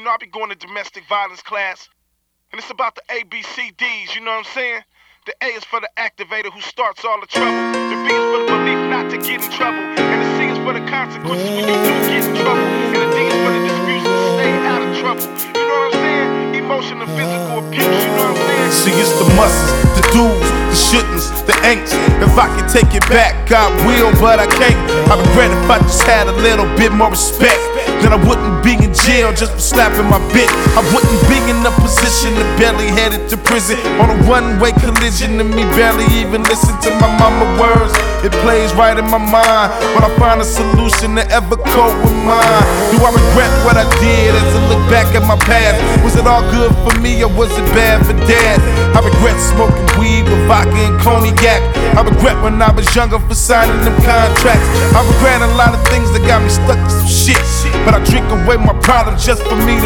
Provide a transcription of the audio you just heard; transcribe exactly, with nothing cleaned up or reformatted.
know, I be going to domestic violence class, and it's about the A B C Ds, you know what I'm saying? The A is for the activator who starts all the trouble. The B is for the belief not to get in trouble. And the C is for the consequences when you do get in trouble. And the D is for the disputes to stay out of trouble. You know what I'm saying? Emotional and physical abuse, you know what I'm saying? See, it's the musts, the do's, the shouldn'ts, the ain'ts. If I can take it back, God will, but I can't. I regret if I just had a little bit more respect. Then I wouldn't be in jail just for slapping my bitch. I wouldn't be in a position to barely headed to prison on a one-way collision, and me barely even listen to my mama words. It plays right in my mind when I find a solution to ever cope with mine. Do I regret what I did as I look back at my past? Was it all good for me or was it bad for dad? I regret smoking weed with vodka and cognac. I regret when I was younger for signing them contracts. I regret a lot of things that got me stuck to some shit, but I drink away my problems just for me to